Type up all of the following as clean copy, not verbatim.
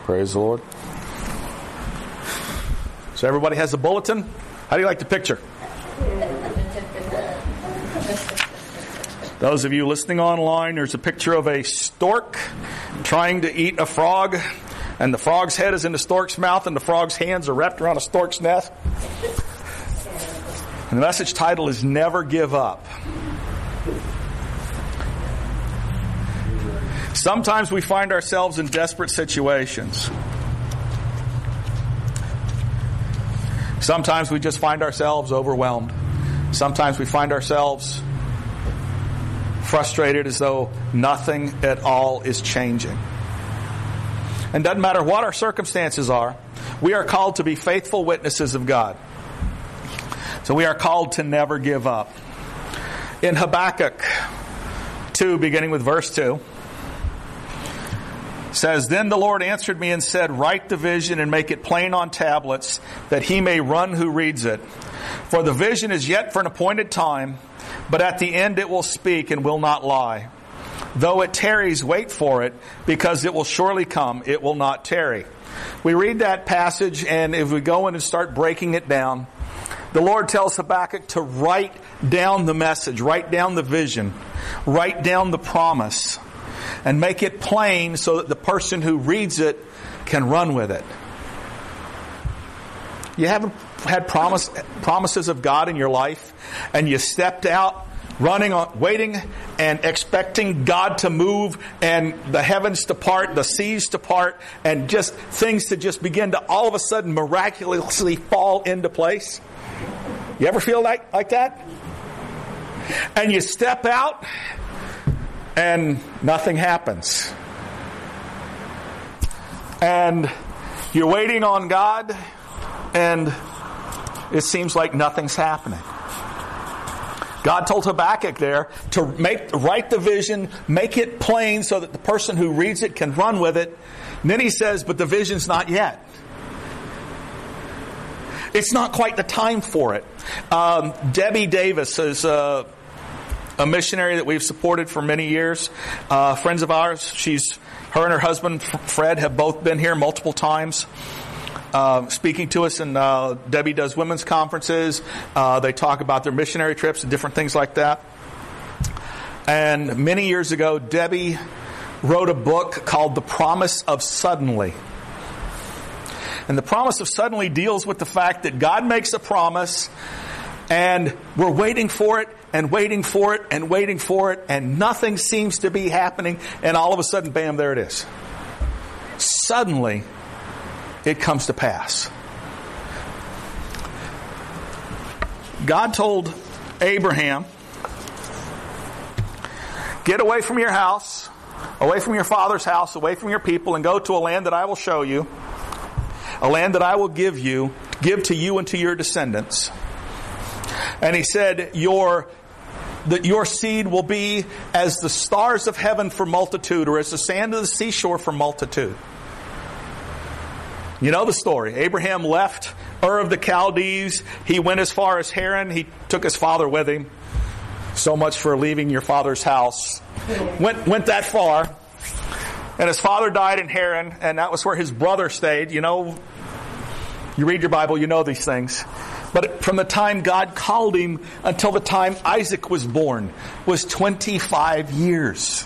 Praise the Lord. So everybody has a bulletin. How do you like the picture? Those of you listening online, there's a picture of a stork trying to eat a frog, and the frog's head is in the stork's mouth, and the frog's hands are wrapped around a stork's neck. And the message title is Never Give Up. Sometimes we find ourselves in desperate situations. Sometimes we just find ourselves overwhelmed. Sometimes we find ourselves frustrated as though nothing at all is changing. And doesn't matter what our circumstances are, we are called to be faithful witnesses of God. So we are called to never give up. In Habakkuk 2, beginning with verse 2, says, "Then the Lord answered me and said, Write the vision and make it plain on tablets, that he may run who reads it. For the vision is yet for an appointed time, but at the end it will speak and will not lie. Though it tarries, wait for it, because it will surely come. It will not tarry." We read that passage, and if we go in and start breaking it down, the Lord tells Habakkuk to write down the message, write down the vision, write down the promise, and make it plain so that the person who reads it can run with it. You haven't had promises of God in your life, and you stepped out running on, waiting and expecting God to move and the heavens to part, the seas to part, and just things to just begin to all of a sudden miraculously fall into place? You ever feel like that? And you step out and nothing happens. And you're waiting on God, and it seems like nothing's happening. God told Habakkuk there to write the vision, make it plain so that the person who reads it can run with it. And then he says, but the vision's not yet. It's not quite the time for it. Debbie Davis is a missionary that we've supported for many years. Friends of ours. Her and her husband Fred have both been here multiple times. Speaking to us, and Debbie does women's conferences. They talk about their missionary trips and different things like that. And many years ago, Debbie wrote a book called The Promise of Suddenly. And the promise of suddenly deals with the fact that God makes a promise, and we're waiting for it, and waiting for it, and waiting for it, and nothing seems to be happening, and all of a sudden, bam, there it is. Suddenly, it comes to pass. God told Abraham, get away from your house, away from your father's house, away from your people, and go to a land that I will show you, a land that I will give to you and to your descendants. And he said, that your seed will be as the stars of heaven for multitude, or as the sand of the seashore for multitude. You know the story. Abraham left Ur of the Chaldees. He went as far as Haran. He took his father with him. So much for leaving your father's house. Went that far. And his father died in Haran, and that was where his brother stayed. You know, you read your Bible, you know these things. But from the time God called him until the time Isaac was born was 25 years.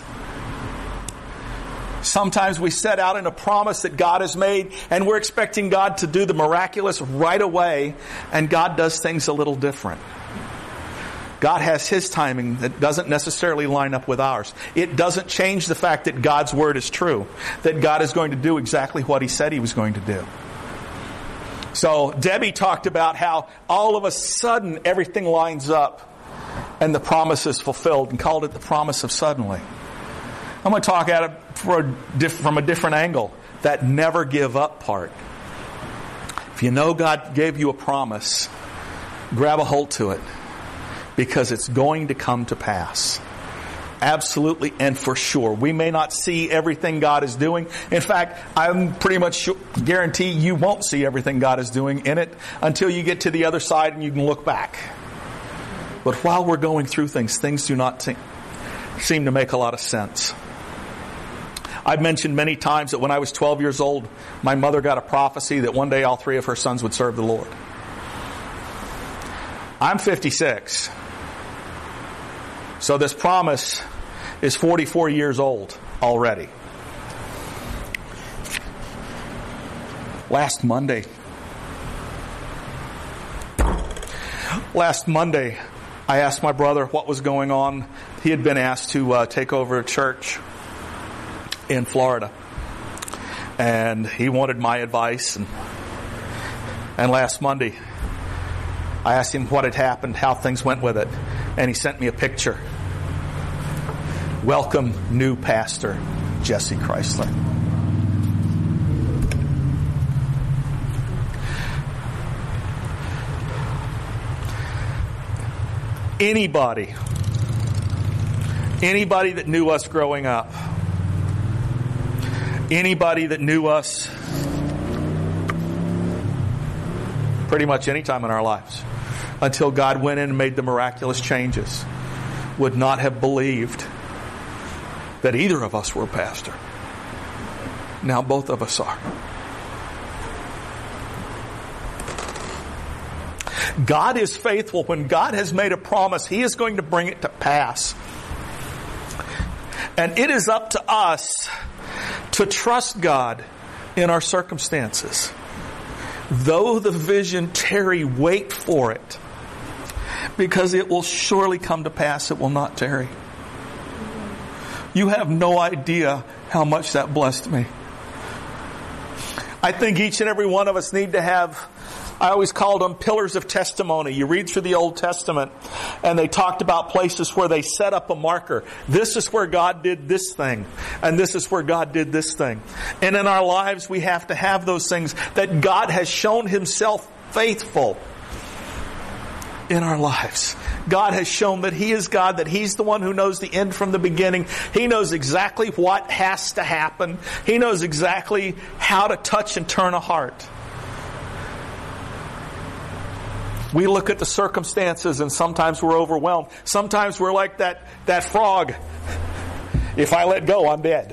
Sometimes we set out in a promise that God has made, and we're expecting God to do the miraculous right away, and God does things a little different. God has His timing that doesn't necessarily line up with ours. It doesn't change the fact that God's Word is true, that God is going to do exactly what He said He was going to do. So Debbie talked about how all of a sudden everything lines up and the promise is fulfilled, and called it the promise of suddenly. I'm going to talk at it from a different angle. That never give up part. If you know God gave you a promise, grab a hold to it, because it's going to come to pass. Absolutely and for sure. We may not see everything God is doing. In fact, I'm pretty much guarantee you won't see everything God is doing in it until you get to the other side and you can look back. But while we're going through things do not seem to make a lot of sense. I've mentioned many times that when I was 12 years old, my mother got a prophecy that one day all 3 of her sons would serve the Lord. I'm 56. So this promise is 44 years old already. Last Monday, I asked my brother what was going on. He had been asked to take over a church in Florida. And he wanted my advice. And last Monday, I asked him what had happened, how things went with it. And he sent me a picture. Welcome, new pastor, Jesse Chrysler. Anybody that knew us growing up, anybody that knew us pretty much any time in our lives, until God went in and made the miraculous changes, would not have believed that either of us were a pastor. Now both of us are. God is faithful. When God has made a promise, He is going to bring it to pass. And it is up to us to trust God in our circumstances. Though the vision tarry, wait for it, because it will surely come to pass. It will not tarry. You have no idea how much that blessed me. I think each and every one of us need to have, I always called them pillars of testimony. You read through the Old Testament and they talked about places where they set up a marker. This is where God did this thing, and this is where God did this thing. And in our lives we have to have those things that God has shown Himself faithful in our lives. God has shown that He is God, that He's the one who knows the end from the beginning. He knows exactly what has to happen. He knows exactly how to touch and turn a heart. We look at the circumstances and sometimes we're overwhelmed. Sometimes we're like that frog. If I let go, I'm dead.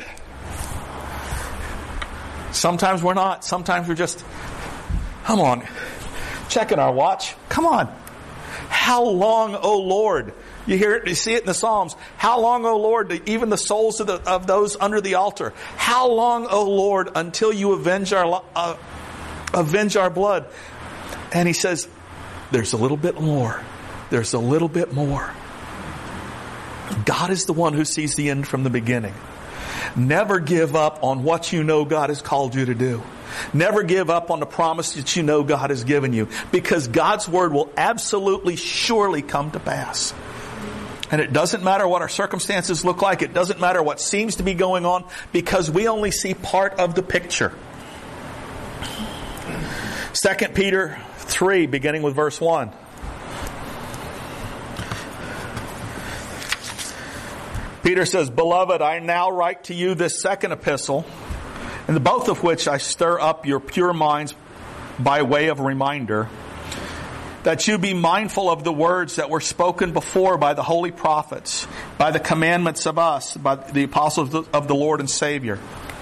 Sometimes we're not. Sometimes we're just, come on, checking our watch. Come on. How long, O Lord? You hear it, you see it in the Psalms. How long, O Lord, even the souls of those under the altar? How long, O Lord, until you avenge our blood? And He says, there's a little bit more. There's a little bit more. God is the one who sees the end from the beginning. Never give up on what you know God has called you to do. Never give up on the promise that you know God has given you, because God's Word will absolutely surely come to pass. And it doesn't matter what our circumstances look like. It doesn't matter what seems to be going on, because we only see part of the picture. 2 Peter 3, beginning with verse 1. Peter says, Beloved, I now write to you this second epistle, in the both of which I stir up your pure minds by way of reminder, that you be mindful of the words that were spoken before by the holy prophets, by the commandments of us, by the apostles of the Lord and Savior.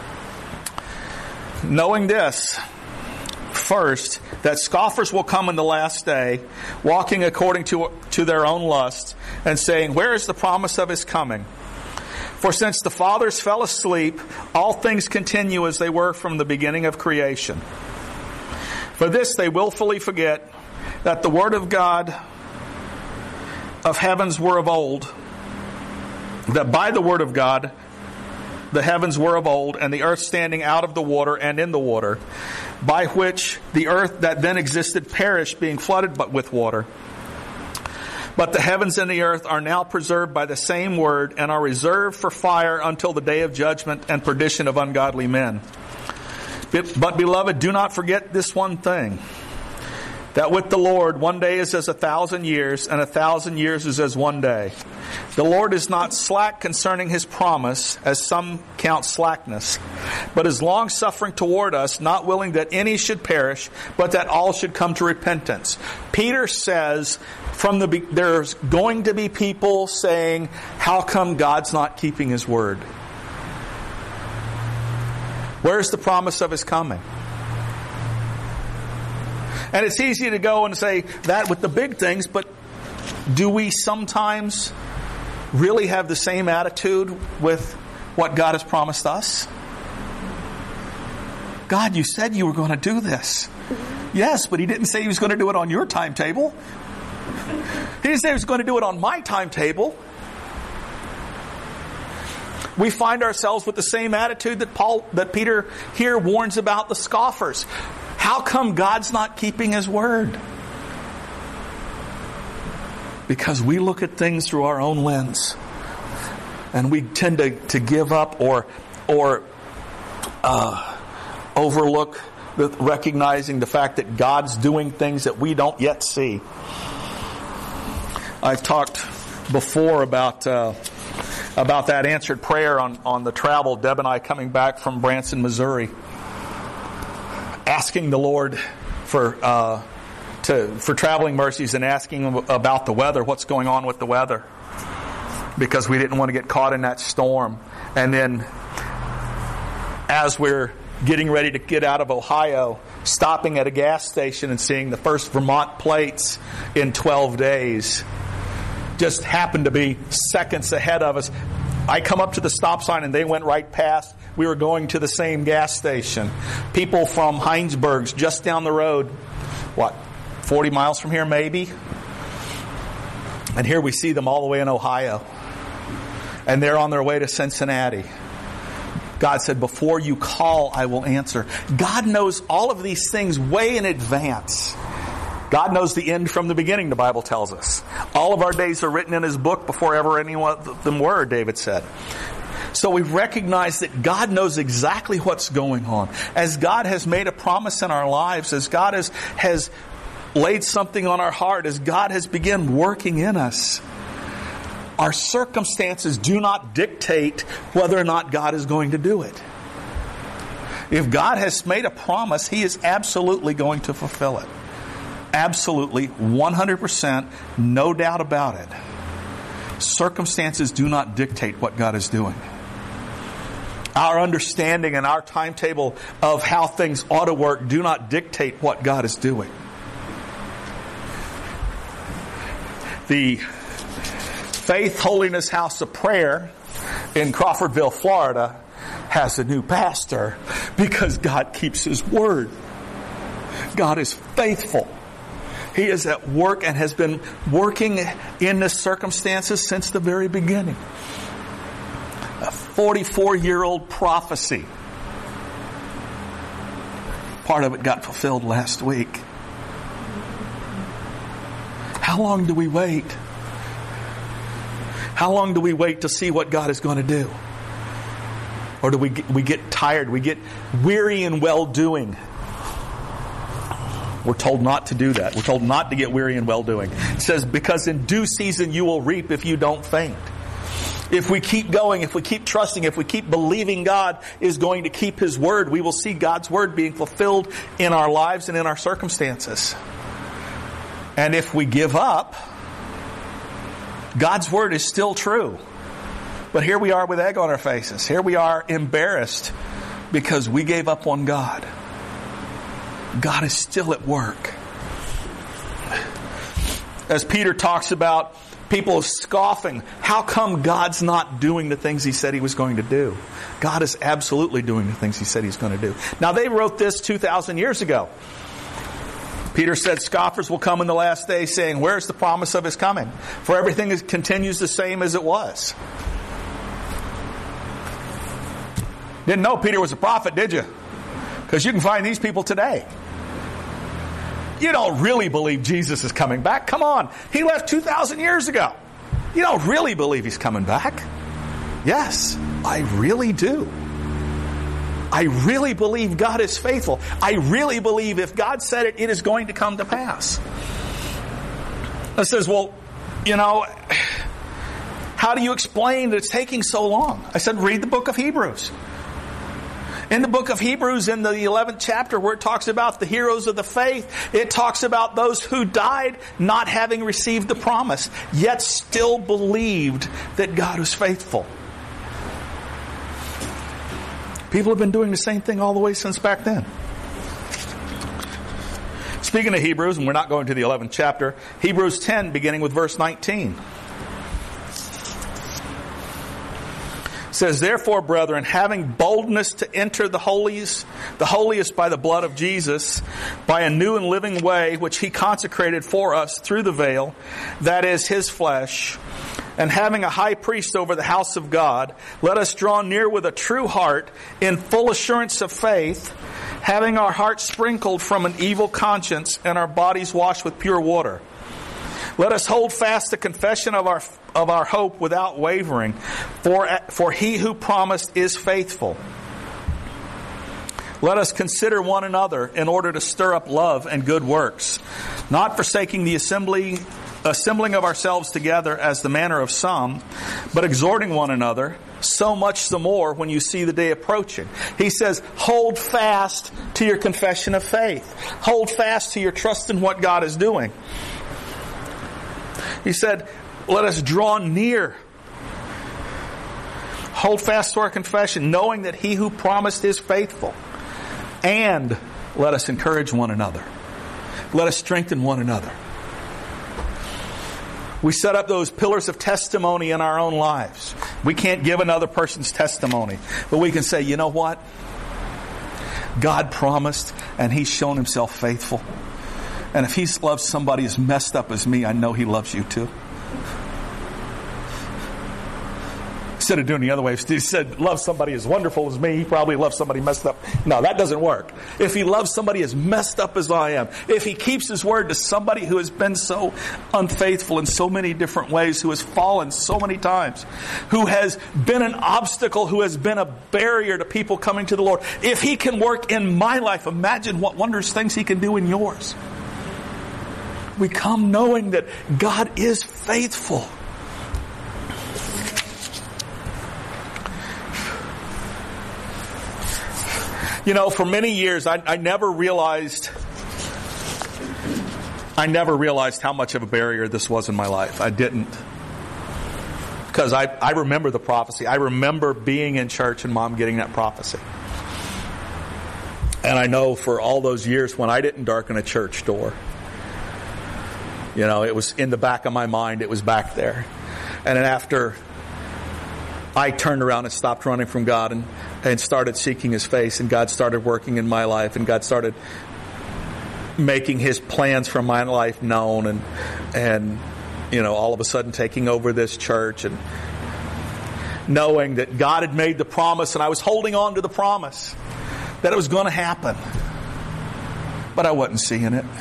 Knowing this, first, that scoffers will come in the last day, walking according to their own lust, and saying, Where is the promise of His coming? For since the fathers fell asleep, all things continue as they were from the beginning of creation. For this they willfully forget that the word of God of heavens were of old, that by the word of God the heavens were of old, and the earth standing out of the water and in the water, by which the earth that then existed perished, being flooded but with water. But the heavens and the earth are now preserved by the same word, and are reserved for fire until the day of judgment and perdition of ungodly men. But beloved, do not forget this one thing, that with the Lord 1 day is as 1,000 years, and 1,000 years is as 1 day. The Lord is not slack concerning His promise, as some count slackness, but is long-suffering toward us, not willing that any should perish, but that all should come to repentance. Peter says, there's going to be people saying, how come God's not keeping His word? Where's the promise of His coming? And it's easy to go and say that with the big things, but do we sometimes really have the same attitude with what God has promised us? God, you said you were going to do this. Yes, but He didn't say He was going to do it on your timetable. He didn't say He was going to do it on my timetable. We find ourselves with the same attitude that Peter here warns about the scoffers. How come God's not keeping His word? Because we look at things through our own lens, and we tend to give up or overlook recognizing the fact that God's doing things that we don't yet see. I've talked before about that answered prayer on the travel. Deb and I coming back from Branson, Missouri, asking the Lord for traveling mercies and asking Him about the weather, what's going on with the weather, because we didn't want to get caught in that storm. And then as we're getting ready to get out of Ohio, stopping at a gas station and seeing the first Vermont plates in 12 days just happened to be seconds ahead of us. I come up to the stop sign and they went right past. We were going to the same gas station. People from Heinsberg's just down the road, 40 miles from here maybe? And here we see them all the way in Ohio. And they're on their way to Cincinnati. God said, before you call, I will answer. God knows all of these things way in advance. God knows the end from the beginning, the Bible tells us. All of our days are written in His book before ever any of them were, David said. So we recognize that God knows exactly what's going on. As God has made a promise in our lives, as God has laid something on our heart, as God has begun working in us, our circumstances do not dictate whether or not God is going to do it. If God has made a promise, He is absolutely going to fulfill it. Absolutely, 100%, no doubt about it. Circumstances do not dictate what God is doing. Our understanding and our timetable of how things ought to work do not dictate what God is doing. The Faith Holiness House of Prayer in Crawfordville, Florida, has a new pastor because God keeps His word. God is faithful. He is at work and has been working in the circumstances since the very beginning. A 44-year-old prophecy. Part of it got fulfilled last week. How long do we wait? How long do we wait to see what God is going to do? Or do we get tired? We get weary in well-doing. We're told not to do that. We're told not to get weary in well-doing. It says, because in due season you will reap if you don't faint. If we keep going, if we keep trusting, if we keep believing God is going to keep His word, we will see God's word being fulfilled in our lives and in our circumstances. And if we give up, God's word is still true. But here we are with egg on our faces. Here we are embarrassed because we gave up on God. God is still at work. As Peter talks about people scoffing, how come God's not doing the things He said He was going to do? God is absolutely doing the things He said He's going to do. Now they wrote this 2,000 years ago. Peter said, scoffers will come in the last day saying, where's the promise of His coming? For everything continues the same as it was. Didn't know Peter was a prophet, did you? Because you can find these people today. You don't really believe Jesus is coming back. Come on. He left 2,000 years ago. You don't really believe He's coming back. Yes, I really do. I really believe God is faithful. I really believe if God said it, it is going to come to pass. It says, well, how do you explain that it's taking so long? I said, read the book of Hebrews. In the book of Hebrews, in the 11th chapter, where it talks about the heroes of the faith, it talks about those who died not having received the promise, yet still believed that God was faithful. People have been doing the same thing all the way since back then. Speaking of Hebrews, and we're not going to the 11th chapter, Hebrews 10, beginning with verse 19. Says, therefore, brethren, having boldness to enter the holiest by the blood of Jesus, by a new and living way, which he consecrated for us through the veil, that is his flesh, and having a high priest over the house of God, let us draw near with a true heart in full assurance of faith, having our hearts sprinkled from an evil conscience and our bodies washed with pure water. Let us hold fast the confession of our hope without wavering, for he who promised is faithful. Let us consider one another in order to stir up love and good works, not forsaking the assembling of ourselves together as the manner of some, but exhorting one another, so much the more when you see the day approaching. He says, hold fast to your confession of faith. Hold fast to your trust in what God is doing. He said, let us draw near. Hold fast to our confession, knowing that he who promised is faithful. And let us encourage one another. Let us strengthen one another. We set up those pillars of testimony in our own lives. We can't give another person's testimony, but we can say, you know what? God promised, and he's shown himself faithful. And if he loves somebody as messed up as me, I know he loves you too. Instead of doing the other way, if he said, love somebody as wonderful as me, he probably loves somebody messed up. No, that doesn't work. If he loves somebody as messed up as I am, if he keeps his word to somebody who has been so unfaithful in so many different ways, who has fallen so many times, who has been an obstacle, who has been a barrier to people coming to the Lord, if he can work in my life, imagine what wondrous things he can do in yours. We come knowing that God is faithful. You know, for many years, I never realized how much of a barrier this was in my life. I didn't. Because I remember the prophecy. I remember being in church and Mom getting that prophecy. And I know for all those years when I didn't darken a church door, you know, it was in the back of my mind. It was back there. And then after I turned around and stopped running from God and started seeking his face, and God started working in my life, and God started making his plans for my life known, and you know, all of a sudden taking over this church, and knowing that God had made the promise, and I was holding on to the promise that it was going to happen, but I wasn't seeing it.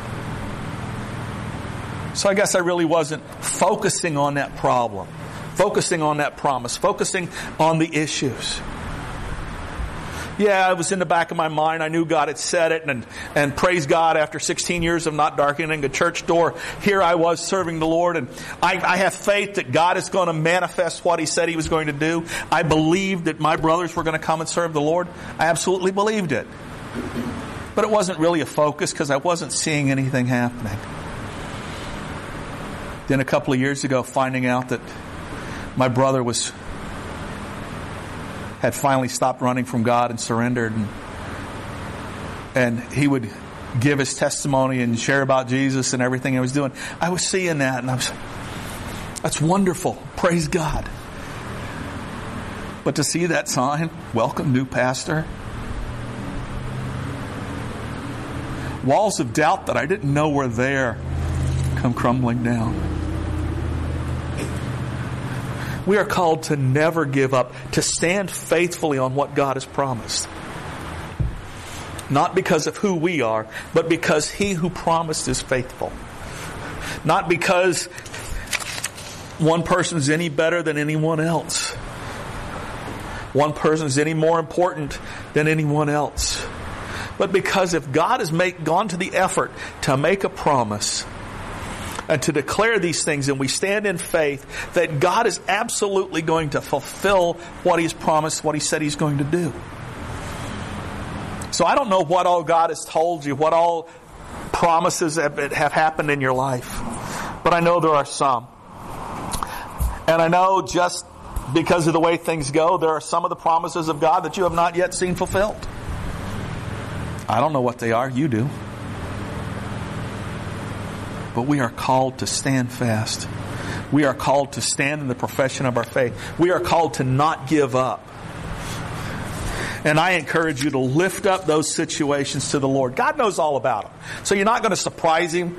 So I guess I really wasn't focusing on that problem, focusing on that promise, focusing on the issues. Yeah, it was in the back of my mind. I knew God had said it, and praise God, after 16 years of not darkening a church door, here I was serving the Lord, and I have faith that God is going to manifest what he said he was going to do. I believed that my brothers were going to come and serve the Lord. I absolutely believed it. But it wasn't really a focus because I wasn't seeing anything happening. Then a couple of years ago, finding out that my brother had finally stopped running from God and surrendered, and he would give his testimony and share about Jesus and everything he was doing. I was seeing that, and that's wonderful. Praise God. But to see that sign, welcome new pastor, walls of doubt that I didn't know were there come crumbling down. We are called to never give up, to stand faithfully on what God has promised. Not because of who we are, but because he who promised is faithful. Not because one person is any better than anyone else. One person is any more important than anyone else. But because if God has gone to the effort to make a promise and to declare these things, and we stand in faith that God is absolutely going to fulfill what he's promised, what he said he's going to do. So I don't know what all God has told you, what all promises have happened in your life, but I know there are some. And I know just because of the way things go, there are some of the promises of God that you have not yet seen fulfilled. I don't know what they are. You do. But we are called to stand fast. We are called to stand in the profession of our faith. We are called to not give up. And I encourage you to lift up those situations to the Lord. God knows all about them. So you're not going to surprise Him.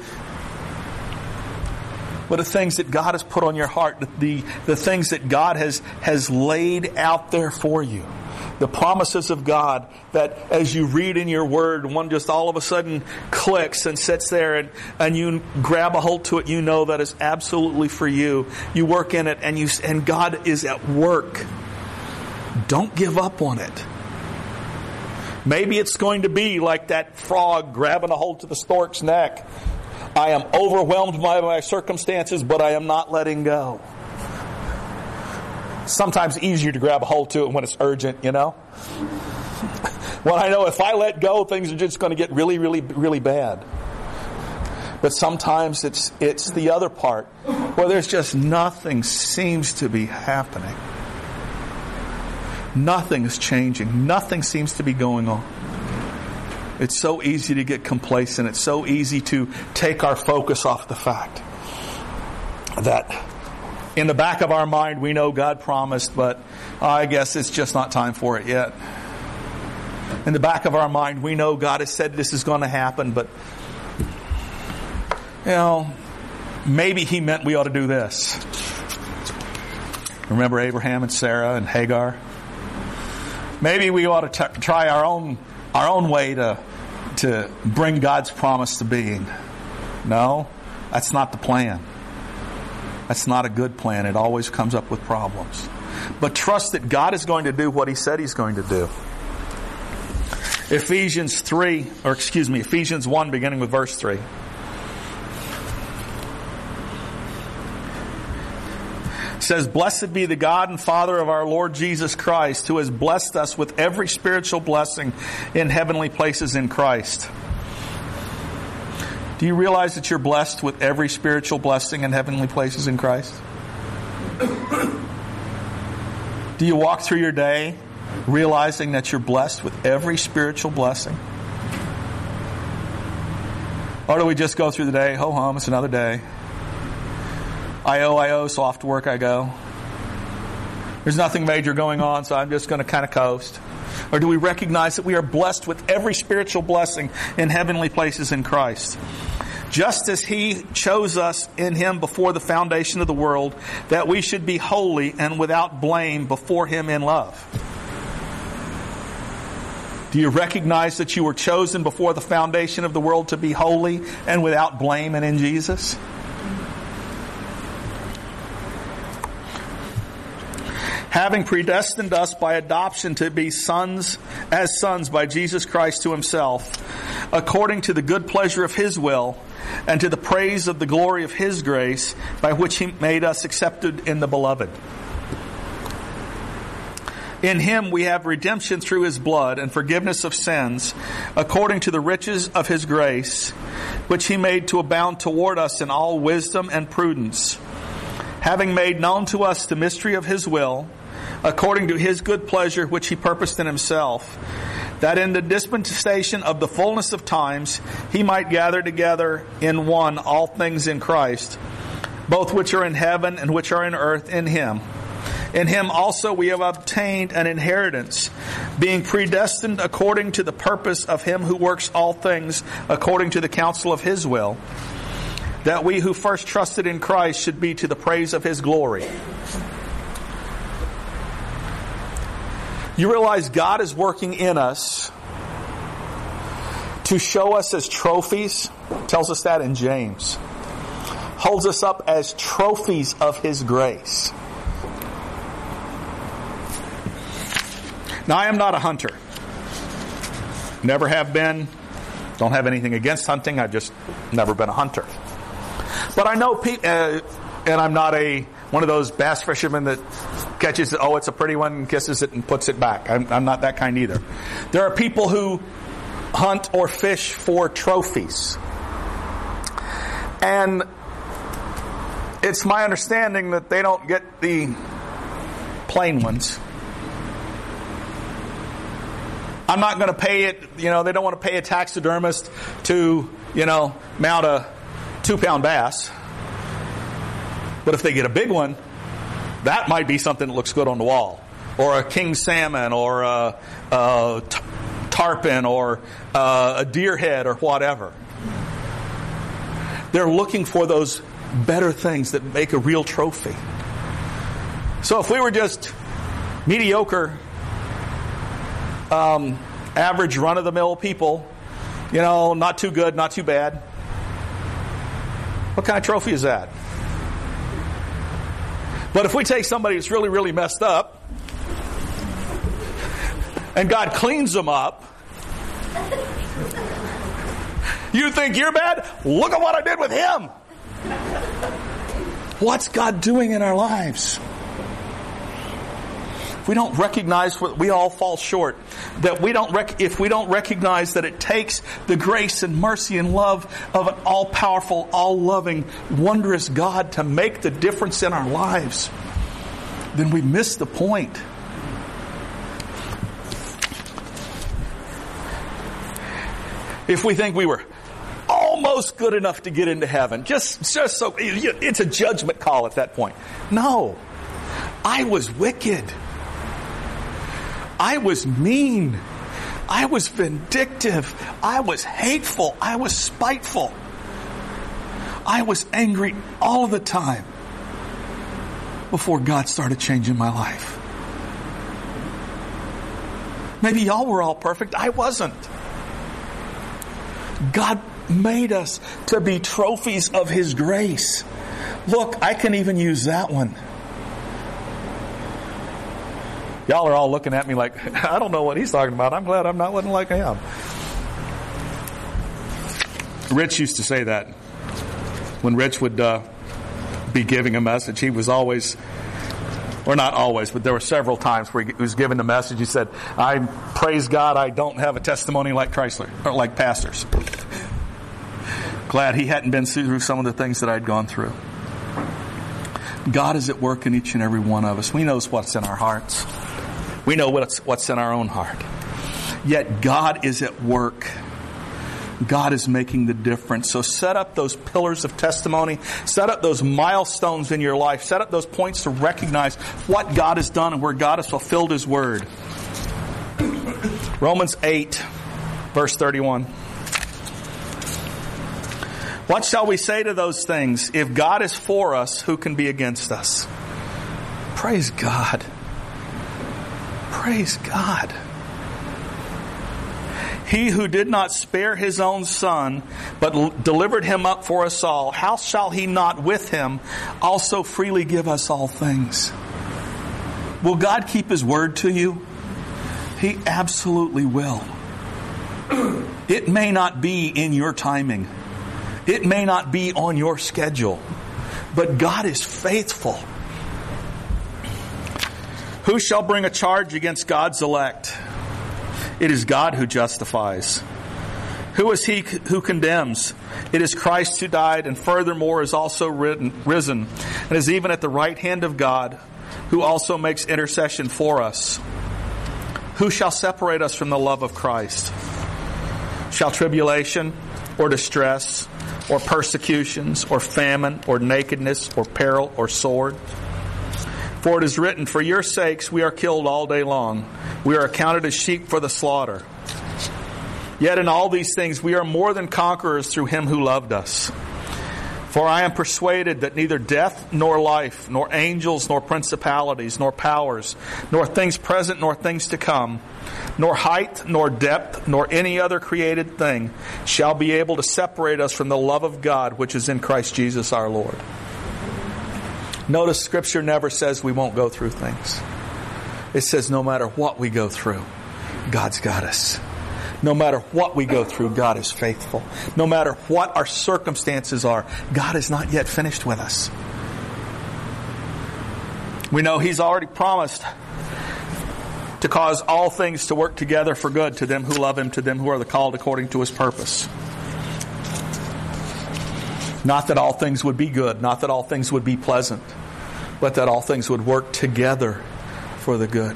But the things that God has put on your heart, the things that God has laid out there for you. The promises of God that as you read in your Word, one just all of a sudden clicks and sits there and you grab a hold to it. You know that is absolutely for you. You work in it and God is at work. Don't give up on it. Maybe it's going to be like that frog grabbing a hold to the stork's neck. I am overwhelmed by my circumstances, but I am not letting go. Sometimes easier to grab a hold to it when it's urgent, you know. Well, I know if I let go, things are just going to get really, really, really bad. But sometimes it's the other part where there's just nothing seems to be happening. Nothing is changing. Nothing seems to be going on. It's so easy to get complacent. It's so easy to take our focus off the fact that in the back of our mind we know God promised, but I guess it's just not time for it yet. In the back of our mind we know God has said this is going to happen, but maybe He meant we ought to do this. Remember Abraham and Sarah and Hagar? Maybe we ought to try our own way to bring God's promise to being. No, that's not the plan. That's not a good plan. It always comes up with problems. But trust that God is going to do what He said He's going to do. Ephesians 1, beginning with verse 3. Says, "Blessed be the God and Father of our Lord Jesus Christ, who has blessed us with every spiritual blessing in heavenly places in Christ." Do you realize that you're blessed with every spiritual blessing in heavenly places in Christ? Do you walk through your day realizing that you're blessed with every spiritual blessing? Or do we just go through the day, ho hum, it's another day. I owe, so off to work I go. There's nothing major going on, so I'm just going to kind of coast. Or do we recognize that we are blessed with every spiritual blessing in heavenly places in Christ? Just as He chose us in Him before the foundation of the world, that we should be holy and without blame before Him in love. Do you recognize that you were chosen before the foundation of the world to be holy and without blame and in Jesus? Having predestined us by adoption to be sons by Jesus Christ to Himself, according to the good pleasure of His will, and to the praise of the glory of His grace, by which He made us accepted in the Beloved. In Him we have redemption through His blood and forgiveness of sins, according to the riches of His grace, which He made to abound toward us in all wisdom and prudence, having made known to us the mystery of His will, according to His good pleasure which He purposed in Himself, that in the dispensation of the fullness of times He might gather together in one all things in Christ, both which are in heaven and which are in earth in Him. In Him also we have obtained an inheritance, being predestined according to the purpose of Him who works all things according to the counsel of His will, that we who first trusted in Christ should be to the praise of His glory. You realize God is working in us to show us as trophies. Tells us that in James. Holds us up as trophies of His grace. Now, I am not a hunter. Never have been. Don't have anything against hunting. I've just never been a hunter. But I know people, and I'm not one of those bass fishermen that catches it, it's a pretty one, kisses it and puts it back. I'm not that kind either. There are people who hunt or fish for trophies. And it's my understanding that they don't get the plain ones. I'm not going to pay it, they don't want to pay a taxidermist to, mount a 2-pound bass. But if they get a big one, that might be something that looks good on the wall. Or a king salmon, or a tarpon, or a deer head, or whatever. They're looking for those better things that make a real trophy. So if we were just mediocre, average run-of-the-mill people, not too good, not too bad, what kind of trophy is that? But if we take somebody that's really, really messed up, and God cleans them up, you think you're bad? Look at what I did with him. What's God doing in our lives? We don't recognize what we all fall short. That if we don't recognize that it takes the grace and mercy and love of an all-powerful, all-loving, wondrous God to make the difference in our lives, then we miss the point. If we think we were almost good enough to get into heaven, just so it's a judgment call at that point. No, I was wicked. I was mean. I was vindictive. I was hateful. I was spiteful. I was angry all the time before God started changing my life. Maybe y'all were all perfect. I wasn't. God made us to be trophies of His grace. Look, I can even use that one. Y'all are all looking at me like, I don't know what he's talking about. I'm glad I'm not living like I am. Rich used to say that. When Rich would be giving a message, he was always, or not always, but there were several times where he was giving the message. He said, I praise God I don't have a testimony like Chrysler, or like pastors. Glad he hadn't been through some of the things that I'd gone through. God is at work in each and every one of us. We know what's in our hearts. We know what's in our own heart. Yet God is at work. God is making the difference. So set up those pillars of testimony. Set up those milestones in your life. Set up those points to recognize what God has done and where God has fulfilled His word. Romans 8, verse 31. What shall we say to those things? If God is for us, who can be against us? Praise God. Praise God. He who did not spare His own Son, but delivered Him up for us all, how shall He not with Him also freely give us all things? Will God keep His word to you? He absolutely will. It may not be in your timing. It may not be on your schedule. But God is faithful. Who shall bring a charge against God's elect? It is God who justifies. Who is He who condemns? It is Christ who died and furthermore is also risen and is even at the right hand of God, who also makes intercession for us. Who shall separate us from the love of Christ? Shall tribulation or distress or persecutions or famine or nakedness or peril or sword? For it is written, for your sakes we are killed all day long. We are accounted as sheep for the slaughter. Yet in all these things we are more than conquerors through Him who loved us. For I am persuaded that neither death nor life, nor angels, nor principalities, nor powers, nor things present, nor things to come, nor height, nor depth, nor any other created thing shall be able to separate us from the love of God which is in Christ Jesus our Lord. Notice Scripture never says we won't go through things. It says no matter what we go through, God's got us. No matter what we go through, God is faithful. No matter what our circumstances are, God is not yet finished with us. We know He's already promised to cause all things to work together for good to them who love Him, to them who are the called according to His purpose. Not that all things would be good, not that all things would be pleasant, but that all things would work together for the good.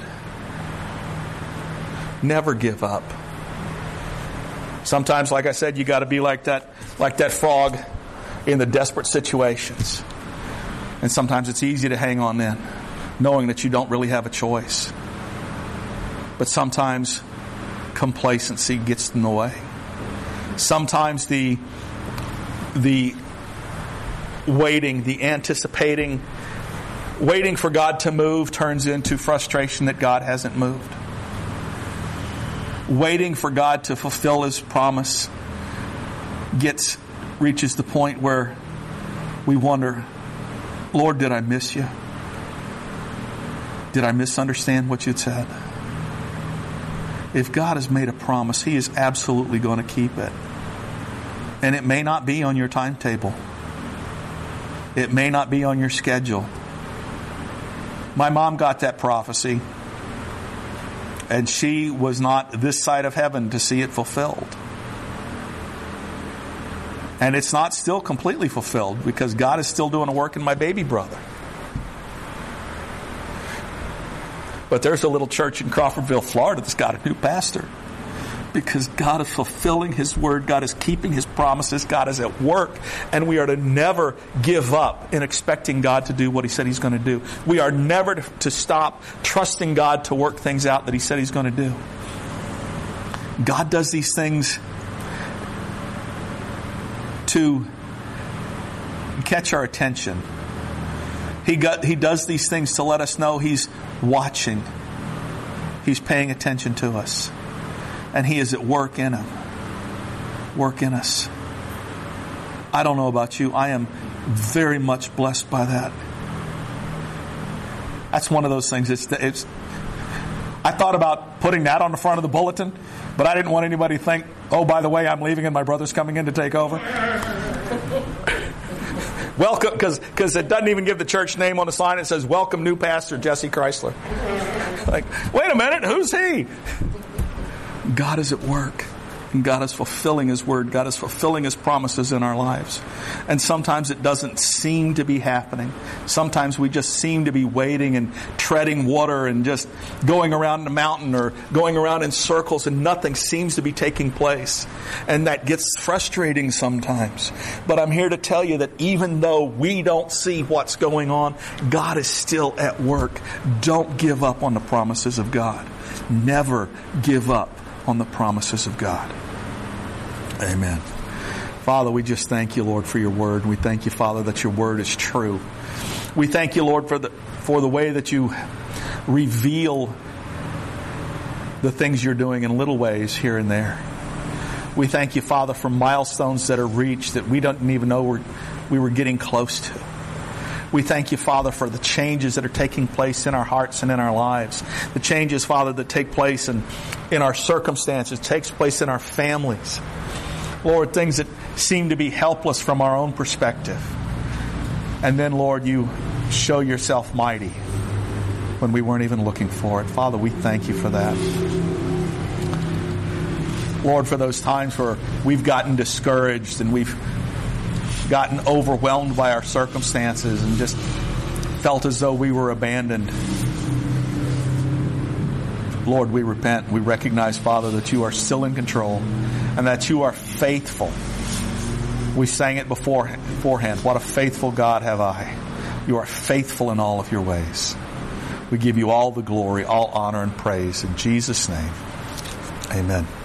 Never give up. Sometimes, like I said, you got to be like that frog in the desperate situations. And sometimes it's easy to hang on then, knowing that you don't really have a choice. But sometimes complacency gets in the way. Sometimes the waiting, the anticipating, waiting for God to move turns into frustration that God hasn't moved. Waiting for God to fulfill His promise reaches the point where we wonder, Lord, did I miss you? Did I misunderstand what you'd said? If God has made a promise, He is absolutely going to keep it. And it may not be on your timetable. It may not be on your schedule. My mom got that prophecy, and she was not this side of heaven to see it fulfilled. And it's not still completely fulfilled because God is still doing a work in my baby brother. But there's a little church in Crawfordville, Florida that's got a new pastor. Because God is fulfilling His word. God is keeping His promises. God is at work. And we are to never give up in expecting God to do what He said He's going to do. We are never to stop trusting God to work things out that He said He's going to do. God does these things to catch our attention. He does these things to let us know He's watching. He's paying attention to us. And He is at work in them. Work in us. I don't know about you. I am very much blessed by that. That's one of those things. I thought about putting that on the front of the bulletin, but I didn't want anybody to think, oh, by the way, I'm leaving and my brother's coming in to take over. Welcome, because it doesn't even give the church name on the sign. It says, welcome new pastor, Jesse Chrysler. Like, wait a minute, who's he? God is at work. And God is fulfilling His word. God is fulfilling His promises in our lives. And sometimes it doesn't seem to be happening. Sometimes we just seem to be waiting and treading water and just going around the mountain or going around in circles and nothing seems to be taking place. And that gets frustrating sometimes. But I'm here to tell you that even though we don't see what's going on, God is still at work. Don't give up on the promises of God. Never give up on the promises of God. Amen. Father, we just thank you, Lord, for your word. We thank you, Father, that your word is true. We thank you, Lord, for the way that you reveal the things you're doing in little ways here and there. We thank you, Father, for milestones that are reached that we don't even know we were getting close to. We thank you, Father, for the changes that are taking place in our hearts and in our lives. The changes, Father, that take place in our circumstances, takes place in our families. Lord, things that seem to be helpless from our own perspective. And then, Lord, you show yourself mighty when we weren't even looking for it. Father, we thank you for that. Lord, for those times where we've gotten discouraged and we've gotten overwhelmed by our circumstances and just felt as though we were abandoned. Lord, we repent. We recognize, Father, that you are still in control and that you are faithful. We sang it beforehand. What a faithful God have I. You are faithful in all of your ways. We give you all the glory, all honor, and praise. In Jesus' name, amen.